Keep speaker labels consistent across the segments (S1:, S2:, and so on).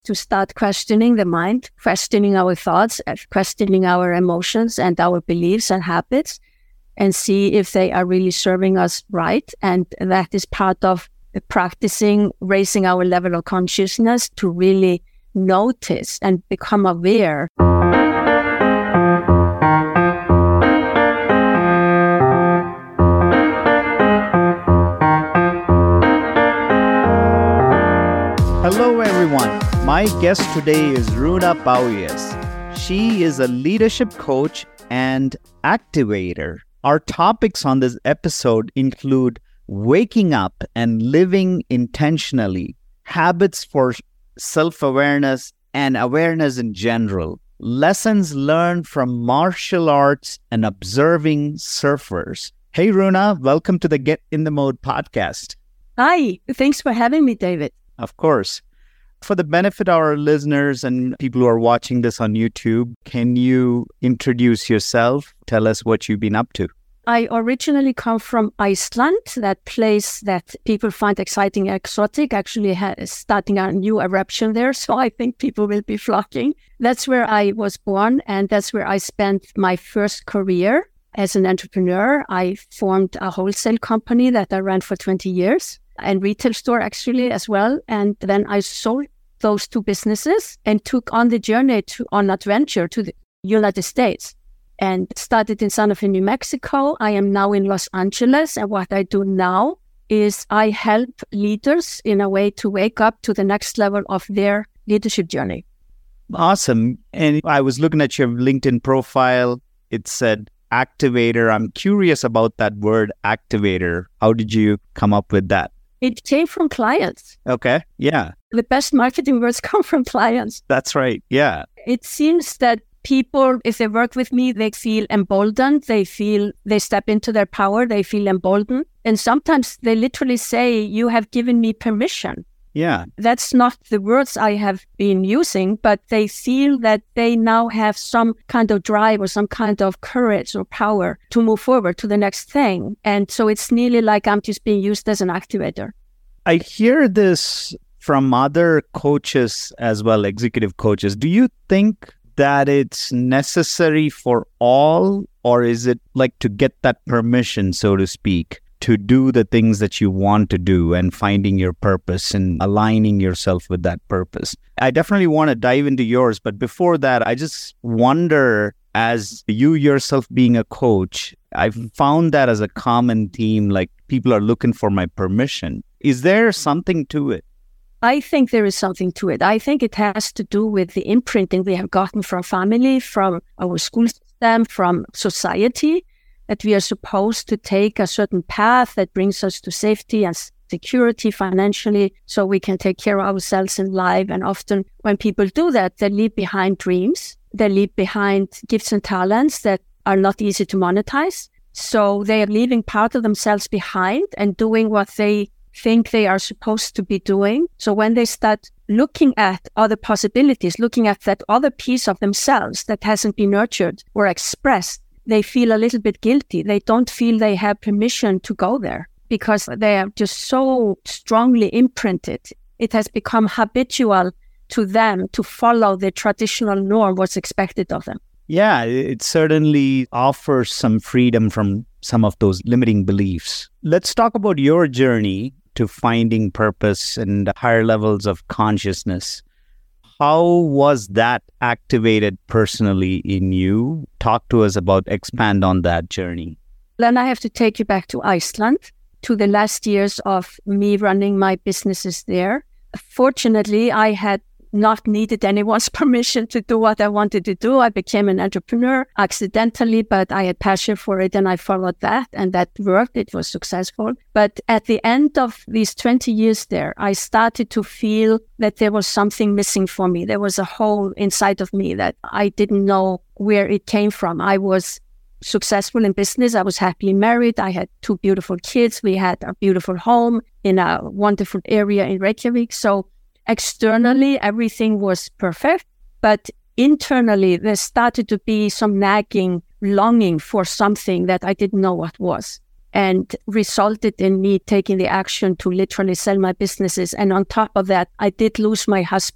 S1: to start questioning the mind, questioning our thoughts, questioning our emotions and our beliefs and habits, and see if they are really serving us right. And that is part of practicing, raising our level of consciousness to really notice and become aware.
S2: Hello everyone, my guest today is Runa Paulias. She is a leadership coach and activator. Our topics on this episode include waking up and living intentionally, habits for self-awareness and awareness in general, lessons learned from martial arts and observing surfers. Hey Runa, welcome to the Get in the Mode podcast.
S1: Hi, thanks for having me, David.
S2: Of course. For the benefit of our listeners and people who are watching this on YouTube, can you introduce yourself? Tell us what you've been up to.
S1: I originally come from Iceland, that place that people find exciting, exotic, actually starting a new eruption there. So I think people will be flocking. That's where I was born, and that's where I spent my first career as an entrepreneur. I formed a wholesale company that I ran for 20 years. And retail store actually as well. And then I sold those two businesses and took on the journey on adventure to the United States and started in Santa Fe, New Mexico. I am now in Los Angeles. And what I do now is I help leaders in a way to wake up to the next level of their leadership journey.
S2: Awesome. And I was looking at your LinkedIn profile. It said activator. I'm curious about that word activator. How did you come up with that?
S1: It came from clients.
S2: Okay. Yeah.
S1: The best marketing words come from clients.
S2: That's right. Yeah.
S1: It seems that people, if they work with me, they feel emboldened. They step into their power. They feel emboldened. And sometimes they literally say, you have given me permission.
S2: Yeah.
S1: That's not the words I have been using, but they feel that they now have some kind of drive or some kind of courage or power to move forward to the next thing. And so it's nearly like I'm just being used as an activator.
S2: I hear this from other coaches as well, executive coaches. Do you think that it's necessary for all, or is it like to get that permission, so to speak, to do the things that you want to do and finding your purpose and aligning yourself with that purpose? I definitely want to dive into yours, but before that, I just wonder, as you yourself being a coach, I've found that as a common theme, like people are looking for my permission. Is there something to it?
S1: I think there is something to it. I think it has to do with the imprinting we have gotten from family, from our school system, from society, that we are supposed to take a certain path that brings us to safety and security financially so we can take care of ourselves in life. And often when people do that, they leave behind dreams. They leave behind gifts and talents that are not easy to monetize. So they are leaving part of themselves behind and doing what they think they are supposed to be doing. So when they start looking at other possibilities, looking at that other piece of themselves that hasn't been nurtured or expressed, they feel a little bit guilty. They don't feel they have permission to go there because they are just so strongly imprinted. It has become habitual to them to follow the traditional norm, what's expected of them.
S2: Yeah, it certainly offers some freedom from some of those limiting beliefs. Let's talk about your journey to finding purpose and higher levels of consciousness. How was that activated personally in you? Talk to us about, expand on that journey.
S1: Then I have to take you back to Iceland, to the last years of me running my businesses there. Fortunately, I had not needed anyone's permission to do what I wanted to do. I became an entrepreneur accidentally, but I had passion for it and I followed that, and that worked. It was successful. But at the end of these 20 years there, I started to feel that there was something missing for me. There was a hole inside of me that I didn't know where it came from. I was successful in business. I was happily married. I had 2 beautiful kids. We had a beautiful home in a wonderful area in Reykjavik. So externally, everything was perfect, but internally, there started to be some nagging longing for something that I didn't know what was, and resulted in me taking the action to literally sell my businesses. And on top of that, I did lose my husband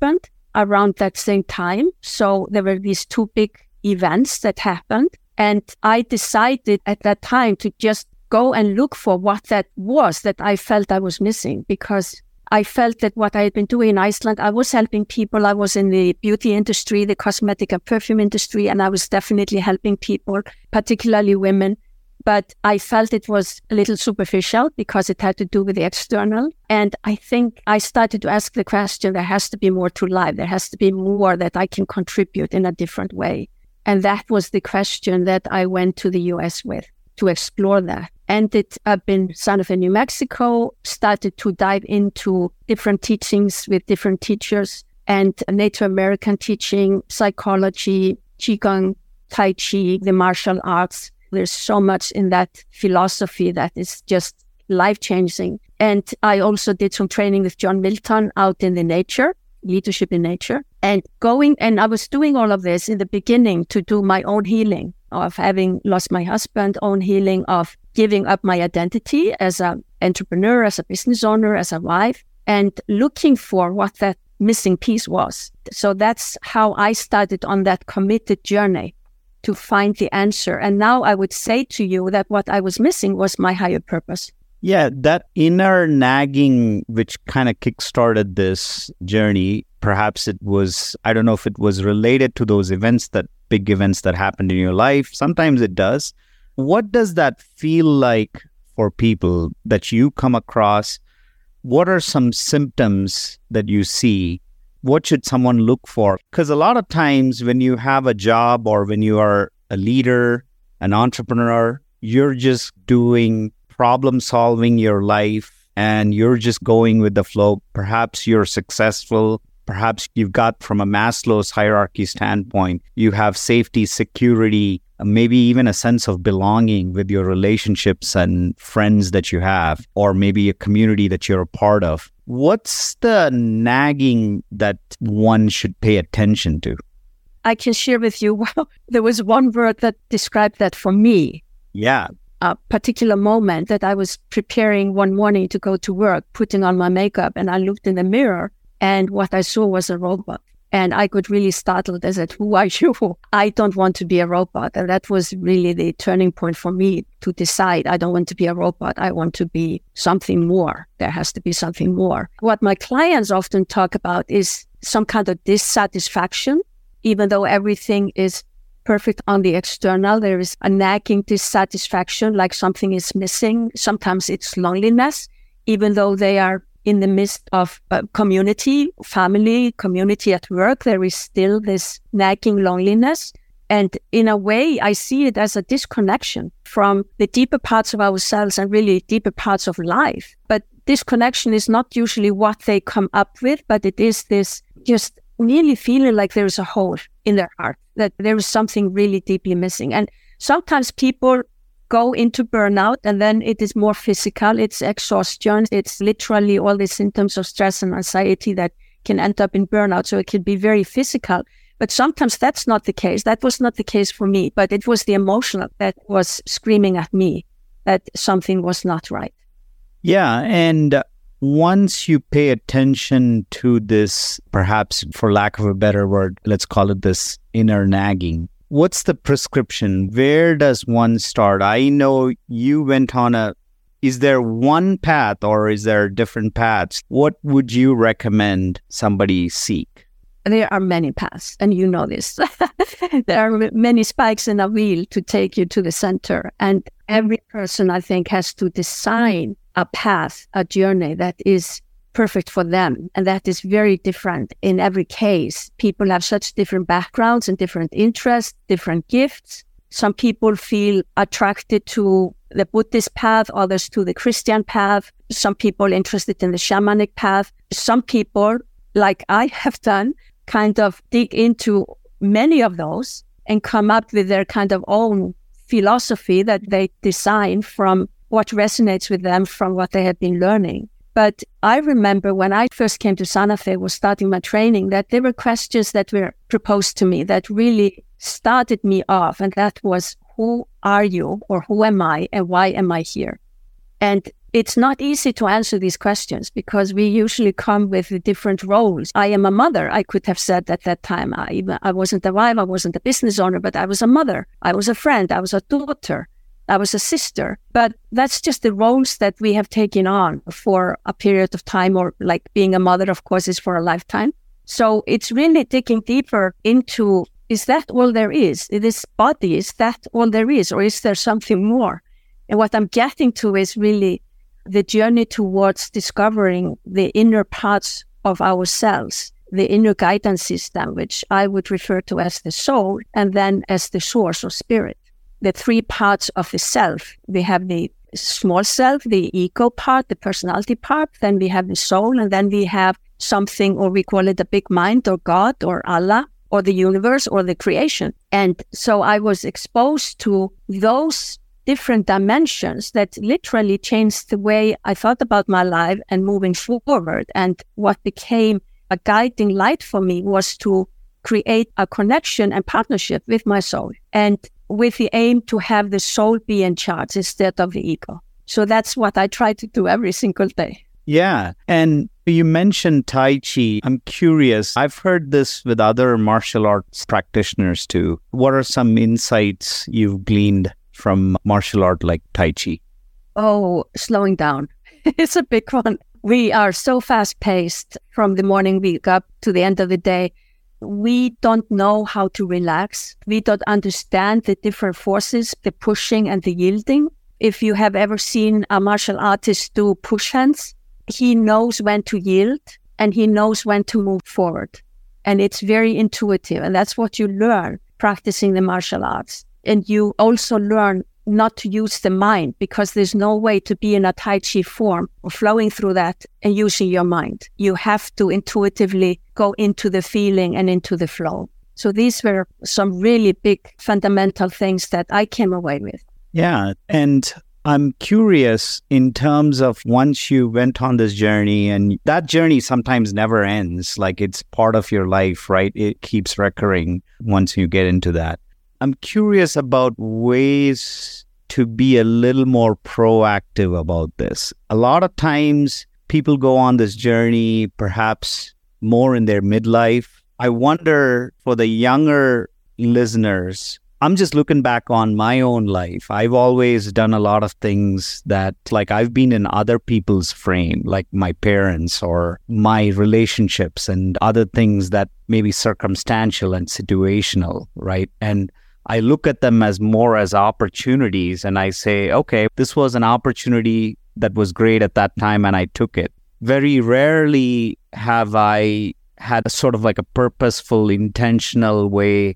S1: around that same time. So there were these two big events that happened. And I decided at that time to just go and look for what that was that I felt I was missing, because I felt that what I had been doing in Iceland, I was helping people. I was in the beauty industry, the cosmetic and perfume industry, and I was definitely helping people, particularly women. But I felt it was a little superficial because it had to do with the external. And I think I started to ask the question, there has to be more to life. There has to be more that I can contribute in a different way. And that was the question that I went to the US with, to explore that. Ended up in Santa Fe, New Mexico, started to dive into different teachings with different teachers and Native American teaching, psychology, Qigong, Tai Chi, the martial arts. There's so much in that philosophy that is just life-changing. And I also did some training with John Milton out in the nature, leadership in nature. And I was doing all of this in the beginning to do my own healing of having lost my husband, own healing of giving up my identity as an entrepreneur, as a business owner, as a wife, and looking for what that missing piece was. So that's how I started on that committed journey to find the answer. And now I would say to you that what I was missing was my higher purpose.
S2: Yeah, that inner nagging, which kind of kickstarted this journey, perhaps it was, I don't know if it was related to those events, that big events that happened in your life. Sometimes it does. What does that feel like for people that you come across? What are some symptoms that you see? What should someone look for? Because a lot of times when you have a job or when you are a leader, an entrepreneur, you're just doing problem solving your life and you're just going with the flow. Perhaps you're successful. Perhaps you've got, from a Maslow's hierarchy standpoint, you have safety, security, maybe even a sense of belonging with your relationships and friends that you have, or maybe a community that you're a part of. What's the nagging that one should pay attention to?
S1: I can share with you, there was one word that described that for me.
S2: Yeah.
S1: A particular moment that I was preparing one morning to go to work, putting on my makeup, and I looked in the mirror and what I saw was a robot. And I got really startled. I said, who are you? I don't want to be a robot. And that was really the turning point for me to decide I don't want to be a robot. I want to be something more. There has to be something more. What my clients often talk about is some kind of dissatisfaction. Even though everything is perfect on the external, there is a nagging dissatisfaction, like something is missing. Sometimes it's loneliness, even though they are in the midst of community, family, community at work, there is still this nagging loneliness. And in a way, I see it as a disconnection from the deeper parts of ourselves and really deeper parts of life. But this connection is not usually what they come up with, but it is this just really feeling like there is a hole in their heart, that there is something really deeply missing. And sometimes people go into burnout and then it is more physical, it's exhaustion, it's literally all the symptoms of stress and anxiety that can end up in burnout. So it can be very physical, but sometimes that's not the case. That was not the case for me, but it was the emotional that was screaming at me that something was not right.
S2: Yeah, and once you pay attention to this, perhaps for lack of a better word, let's call it this inner nagging, what's the prescription? Where does one start? I know you went on is there one path or is there different paths? What would you recommend somebody seek?
S1: There are many paths, and you know this. There are many spikes in a wheel to take you to the center. And every person, I think, has to design a path, a journey that is perfect for them. And that is very different in every case. People have such different backgrounds and different interests, different gifts. Some people feel attracted to the Buddhist path, others to the Christian path. Some people interested in the shamanic path. Some people, like I have done, kind of dig into many of those and come up with their kind of own philosophy that they design from what resonates with them from what they have been learning. But I remember when I first came to Santa Fe, was starting my training, that there were questions that were proposed to me that really started me off. And that was, who are you, or who am I, and why am I here? And it's not easy to answer these questions because we usually come with different roles. I am a mother, I could have said at that time. I wasn't a wife, I wasn't a business owner, but I was a mother. I was a friend, I was a daughter, I was a sister. But that's just the roles that we have taken on for a period of time, or like being a mother, of course, is for a lifetime. So it's really digging deeper into, is that all there is? This body, is that all there is? Or is there something more? And what I'm getting to is really the journey towards discovering the inner parts of ourselves, the inner guidance system, which I would refer to as the soul, and then as the source or spirit. The three parts of the self. We have the small self, the ego part, the personality part, then we have the soul, and then we have something, or we call it the big mind, or God, or Allah, or the universe, or the creation. And so I was exposed to those different dimensions that literally changed the way I thought about my life and moving forward. And what became a guiding light for me was to create a connection and partnership with my soul, and with the aim to have the soul be in charge instead of the ego. So that's what I try to do every single day.
S2: Yeah. And you mentioned Tai Chi. I'm curious. I've heard this with other martial arts practitioners too. What are some insights you've gleaned from martial art like Tai Chi?
S1: Oh, slowing down. It's a big one. We are so fast-paced from the morning we wake up to the end of the day. We don't know how to relax. We don't understand the different forces, the pushing and the yielding. If you have ever seen a martial artist do push hands, he knows when to yield and he knows when to move forward. And it's very intuitive. And that's what you learn practicing the martial arts. And you also learn not to use the mind, because there's no way to be in a Tai Chi form or flowing through that and using your mind. You have to intuitively go into the feeling and into the flow. So these were some really big fundamental things that I came away with.
S2: Yeah. And I'm curious in terms of once you went on this journey, and that journey sometimes never ends, like it's part of your life, right? It keeps recurring once you get into that. I'm curious about ways to be a little more proactive about this. A lot of times people go on this journey, perhaps more in their midlife. I wonder for the younger listeners, I'm just looking back on my own life. I've always done a lot of things that, like, I've been in other people's frame, like my parents or my relationships and other things that may be circumstantial and situational, right? And I look at them as more as opportunities, and I say, okay, this was an opportunity that was great at that time and I took it. Very rarely have I had a sort of like a purposeful, intentional way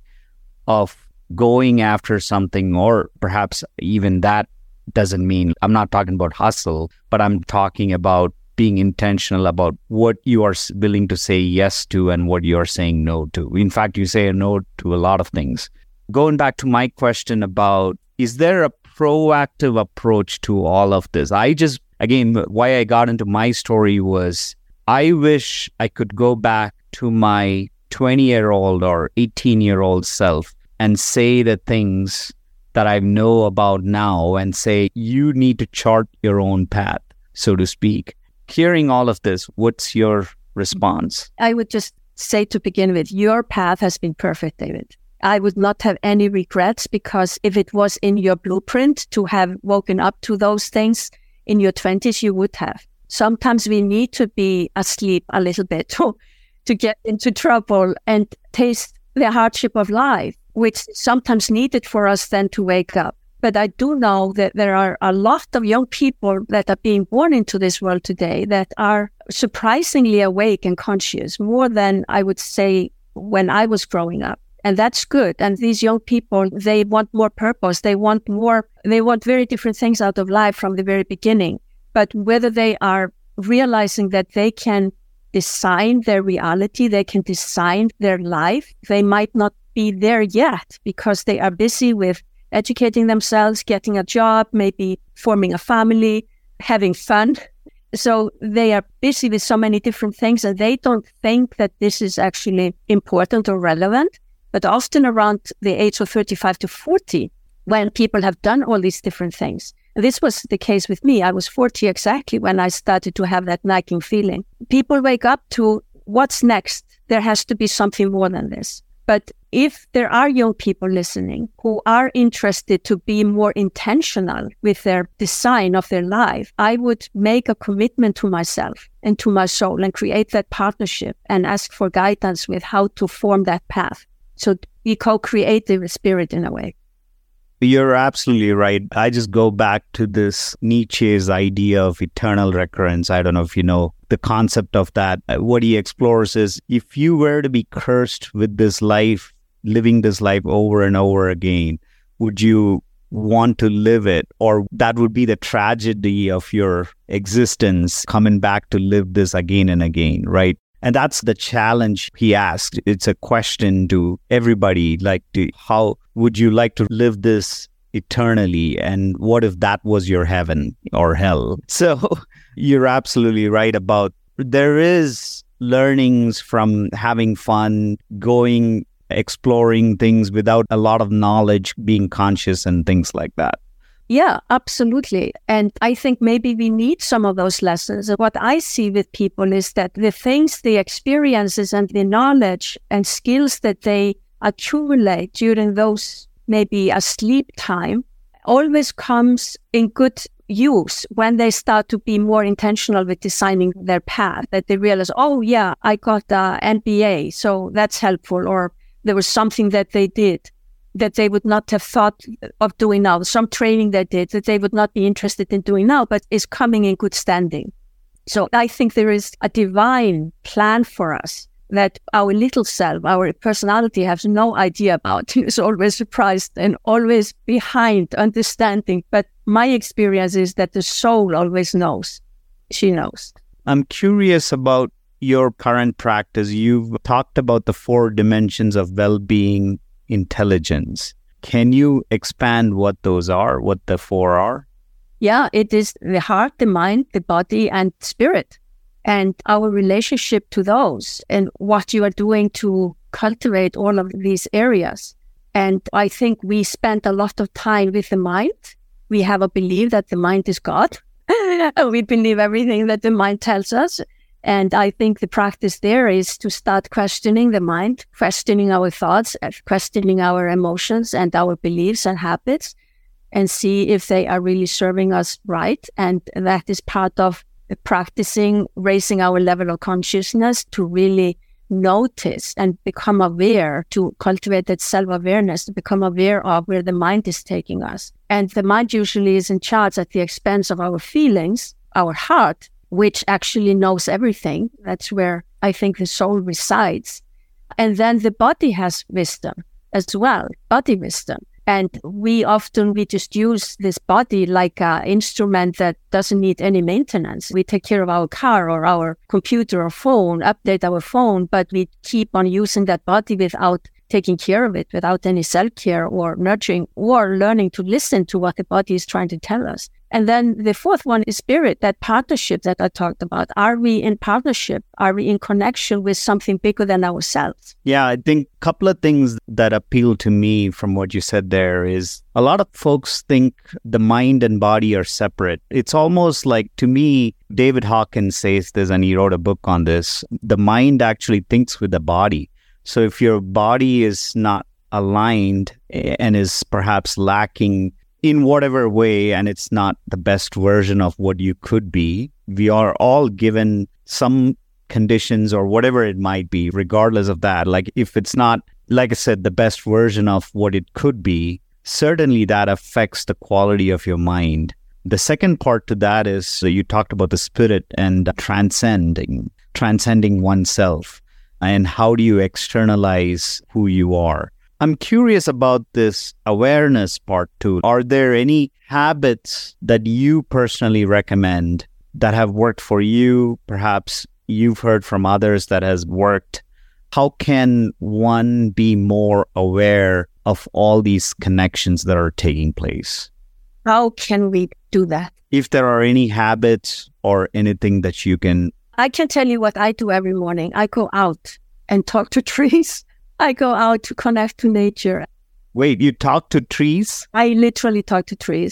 S2: of going after something, or perhaps even that doesn't mean, I'm not talking about hustle, but I'm talking about being intentional about what you are willing to say yes to and what you're saying no to. In fact, you say no to a lot of things. Going back to my question about, is there a proactive approach to all of this? Again, why I got into my story was, I wish I could go back to my 20-year-old or 18-year-old self and say the things that I know about now and say, you need to chart your own path, so to speak. Hearing all of this, what's your response?
S1: I would just say, to begin with, your path has been perfect, David. I would not have any regrets, because if it was in your blueprint to have woken up to those things in your 20s, you would have. Sometimes we need to be asleep a little bit to get into trouble and taste the hardship of life, which is sometimes needed for us then to wake up. But I do know that there are a lot of young people that are being born into this world today that are surprisingly awake and conscious, more than I would say when I was growing up. And that's good. And these young people, they want more purpose. They want very different things out of life from the very beginning. But whether they are realizing that they can design their reality, they can design their life, they might not be there yet, because they are busy with educating themselves, getting a job, maybe forming a family, having fun. So they are busy with so many different things, and they don't think that this is actually important or relevant. But often around the age of 35 to 40, when people have done all these different things, This was the case with me. I was 40 exactly when I started to have that nagging feeling. People wake up to what's next. There has to be something more than this. But if there are young people listening who are interested to be more intentional with their design of their life, I would make a commitment to myself and to my soul and create that partnership and ask for guidance with how to form that path. So we co-create the spirit in a way.
S2: You're absolutely right. I just go back to this Nietzsche's idea of eternal recurrence. I don't know if you know the concept of that. What he explores is if you were to be cursed with this life, living this life over and over again, would you want to live it? Or that would be the tragedy of your existence, coming back to live this again and again, right? And that's the challenge he asked. It's a question to everybody, like, how would you like to live this eternally? And what if that was your heaven or hell? So you're absolutely right about there is learnings from having fun, going, exploring things without a lot of knowledge, being conscious and things like that.
S1: Yeah, absolutely. And I think maybe we need some of those lessons. And what I see with people is that the things, the experiences and the knowledge and skills that they accumulate during those maybe a sleep time always comes in good use when they start to be more intentional with designing their path, that they realize, oh yeah, I got an MBA, so that's helpful. Or there was something that they did that they would not have thought of doing now, some training they did that they would not be interested in doing now, but is coming in good standing. So I think there is a divine plan for us that our little self, our personality has no idea about. It's always surprised and always behind understanding. But my experience is that the soul always knows. She knows.
S2: I'm curious about your current practice. You've talked about the 4 dimensions of well-being, intelligence. Can you expand what those are, what the 4 are?
S1: Yeah, it is the heart, the mind, the body, and spirit, and our relationship to those and what you are doing to cultivate all of these areas. And I think we spend a lot of time with the mind. We have a belief that the mind is God. We believe everything that the mind tells us. And I think the practice there is to start questioning the mind, questioning our thoughts, questioning our emotions and our beliefs and habits, and see if they are really serving us right. And that is part of practicing, raising our level of consciousness to really notice and become aware, to cultivate that self-awareness, to become aware of where the mind is taking us. And the mind usually is in charge at the expense of our feelings, our heart, which actually knows everything. That's where I think the soul resides. And then the body has wisdom as well, body wisdom. And we just use this body like an instrument that doesn't need any maintenance. We take care of our car or our computer or phone, update our phone, but we keep on using that body without taking care of it, without any self-care or nurturing or learning to listen to what the body is trying to tell us. And then the 4th one is spirit, that partnership that I talked about. Are we in partnership? Are we in connection with something bigger than ourselves?
S2: Yeah, I think a couple of things that appeal to me from what you said there is a lot of folks think the mind and body are separate. It's almost like, to me, David Hawkins says this, and he wrote a book on this. The mind actually thinks with the body. So if your body is not aligned and is perhaps lacking in whatever way, and it's not the best version of what you could be, we are all given some conditions or whatever it might be, regardless of that. Like if it's not, like I said, the best version of what it could be, certainly that affects the quality of your mind. The second part to that is you talked about the spirit and transcending oneself. And how do you externalize who you are? I'm curious about this awareness part too. Are there any habits that you personally recommend that have worked for you? Perhaps you've heard from others that has worked. How can one be more aware of all these connections that are taking place?
S1: How can we do that?
S2: If there are any habits or anything that you can...
S1: I can tell you what I do every morning. I go out and talk to trees. I go out to connect to nature.
S2: Wait, you talk to trees?
S1: I literally talk to trees.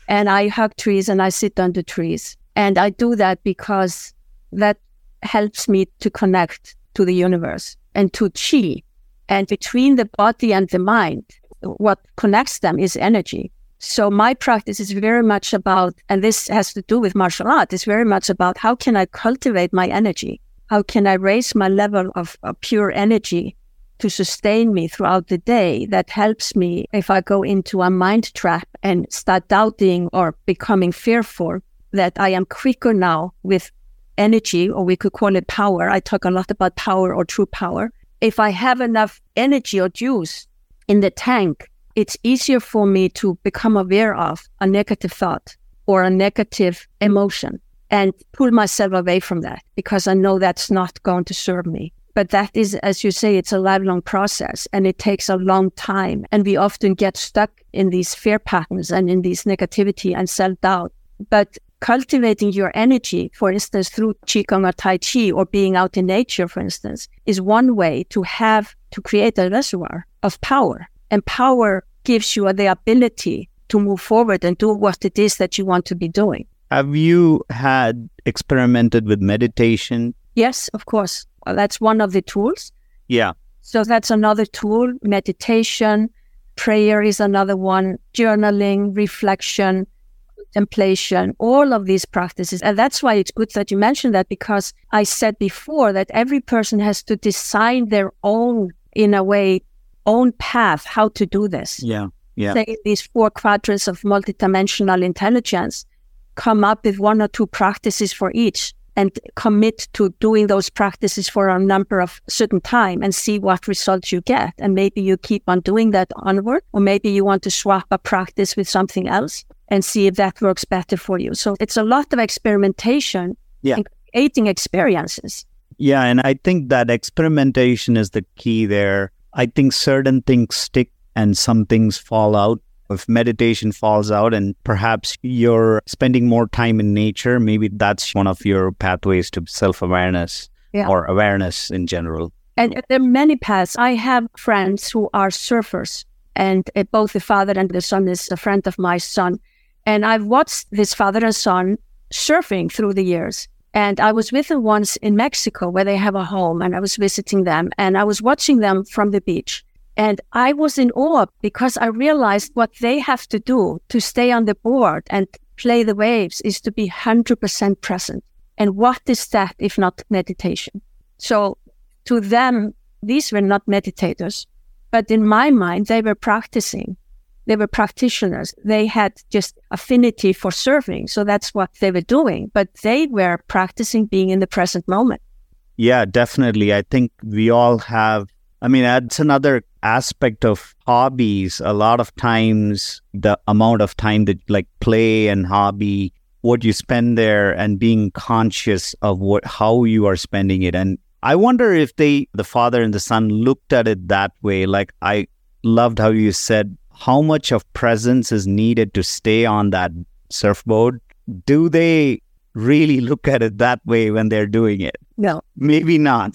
S1: and I hug trees and I sit under trees. And I do that because that helps me to connect to the universe and to chi. And between the body and the mind, what connects them is energy. So my practice is very much about, and this has to do with martial art, it's very much about how can I cultivate my energy? How can I raise my level of pure energy to sustain me throughout the day that helps me if I go into a mind trap and start doubting or becoming fearful, that I am quicker now with energy, or we could call it power. I talk a lot about power or true power. If I have enough energy or juice in the tank, it's easier for me to become aware of a negative thought or a negative emotion and pull myself away from that, because I know that's not going to serve me. But that is, as you say, it's a lifelong process and it takes a long time. And we often get stuck in these fear patterns and in these negativity and self-doubt. But cultivating your energy, for instance, through Qigong or Tai Chi or being out in nature, for instance, is one way to create a reservoir of power. And power gives you the ability to move forward and do what it is that you want to be doing.
S2: Have you experimented with meditation?
S1: Yes, of course. Well, that's one of the tools.
S2: Yeah.
S1: So that's another tool. Meditation, prayer is another one, journaling, reflection, contemplation, all of these practices. And that's why it's good that you mentioned that, because I said before that every person has to design their own, in a way, own path, how to do this.
S2: Yeah.
S1: Say these 4 quadrants of multidimensional intelligence, come up with 1 or 2 practices for each and commit to doing those practices for a number of certain time and see what results you get. And maybe you keep on doing that onward, or maybe you want to swap a practice with something else and see if that works better for you. So it's a lot of experimentation and creating experiences.
S2: Yeah, and I think that experimentation is the key there. I think certain things stick and some things fall out. If meditation falls out and perhaps you're spending more time in nature, maybe that's one of your pathways to self-awareness or awareness in general.
S1: And there are many paths. I have friends who are surfers, and both the father and the son is a friend of my son. And I've watched this father and son surfing through the years. And I was with them once in Mexico where they have a home, and I was visiting them and I was watching them from the beach. And I was in awe because I realized what they have to do to stay on the board and play the waves is to be 100% present. And what is that if not meditation? So to them, these were not meditators, but in my mind, they were practicing. They were practitioners. They had just affinity for surfing. So that's what they were doing. But they were practicing being in the present moment.
S2: Yeah, definitely. I think we all have, that's another aspect of hobbies. A lot of times, the amount of time that play and hobby, what you spend there, and being conscious of how you are spending it. And I wonder if the father and the son looked at it that way. Like, I loved how you said how much of presence is needed to stay on that surfboard. Do they really look at it that way when they're doing it?
S1: No.
S2: Maybe not.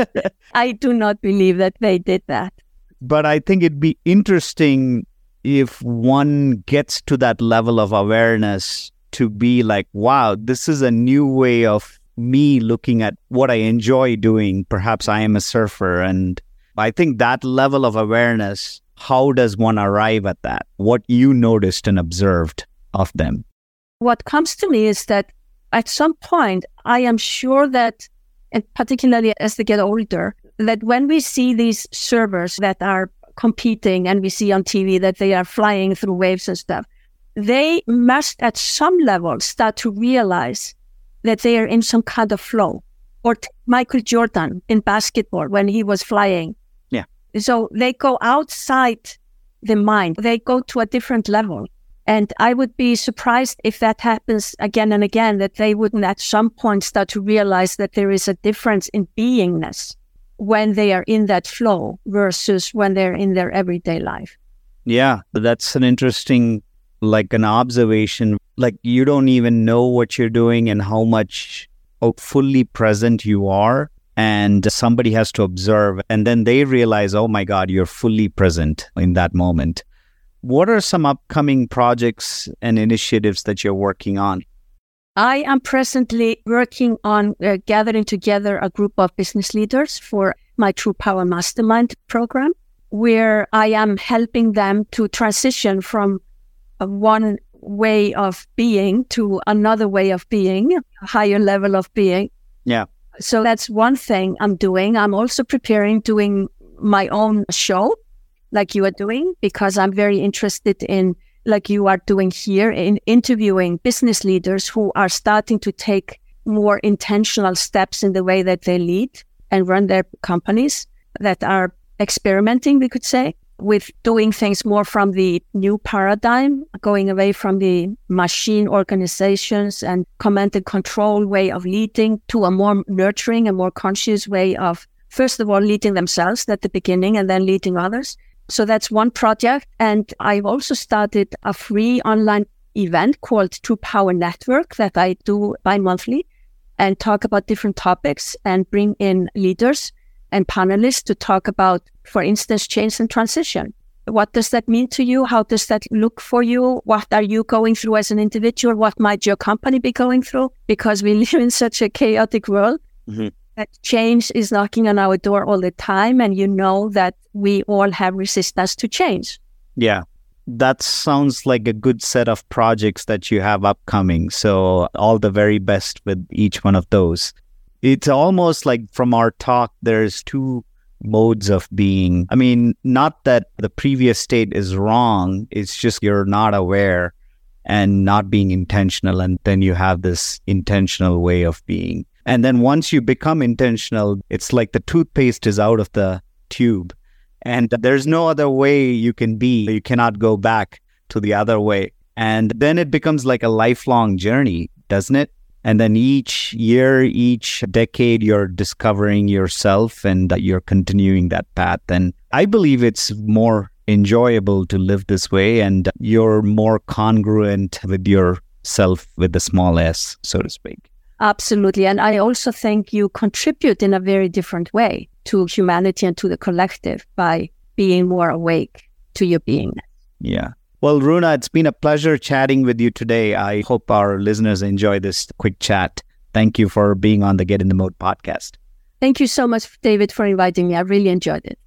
S1: I do not believe that they did that.
S2: But I think it'd be interesting if one gets to that level of awareness to be like, wow, this is a new way of me looking at what I enjoy doing. Perhaps I am a surfer. And I think that level of awareness, how does one arrive at that? What you noticed and observed of them?
S1: What comes to me is that at some point, I am sure that, and particularly as they get older, that when we see these surfers that are competing and we see on TV that they are flying through waves and stuff, they must at some level start to realize that they are in some kind of flow. Or Michael Jordan in basketball when he was flying.
S2: Yeah.
S1: So they go outside the mind. They go to a different level. And I would be surprised if that happens again and again, that they wouldn't at some point start to realize that there is a difference in beingness when they are in that flow versus when they're in their everyday life.
S2: Yeah, that's an interesting, an observation. You don't even know what you're doing and how much fully present you are. And somebody has to observe. And then they realize, oh my God, you're fully present in that moment. What are some upcoming projects and initiatives that you're working on?
S1: I am presently working on gathering together a group of business leaders for my True Power Mastermind program, where I am helping them to transition from one way of being to another way of being, a higher level of being.
S2: Yeah.
S1: So that's one thing I'm doing. I'm also doing my own show like you are doing, because I'm very interested in, like you are doing here, in interviewing business leaders who are starting to take more intentional steps in the way that they lead and run their companies, that are experimenting, we could say, with doing things more from the new paradigm, going away from the machine organizations and command and control way of leading to a more nurturing and more conscious way of, first of all, leading themselves at the beginning and then leading others. So that's one project. And I've also started a free online event called True Power Network that I do bi-monthly and talk about different topics and bring in leaders and panelists to talk about, for instance, change and transition. What does that mean to you? How does that look for you? What are you going through as an individual? What might your company be going through? Because we live in such a chaotic world. Mm-hmm. That change is knocking on our door all the time, and you know that we all have resistance to change.
S2: Yeah, that sounds like a good set of projects that you have upcoming. So all the very best with each one of those. It's almost like from our talk, there's two modes of being. I mean, not that the previous state is wrong. It's just you're not aware and not being intentional. And then you have this intentional way of being. And then once you become intentional, it's like the toothpaste is out of the tube and there's no other way you can be. You cannot go back to the other way. And then it becomes like a lifelong journey, doesn't it? And then each year, each decade, you're discovering yourself and you're continuing that path. And I believe it's more enjoyable to live this way, and you're more congruent with yourself with the small s, so to speak.
S1: Absolutely. And I also think you contribute in a very different way to humanity and to the collective by being more awake to your beingness.
S2: Yeah. Well, Runa, it's been a pleasure chatting with you today. I hope our listeners enjoy this quick chat. Thank you for being on the Get in the Mode podcast.
S1: Thank you so much, David, for inviting me. I really enjoyed it.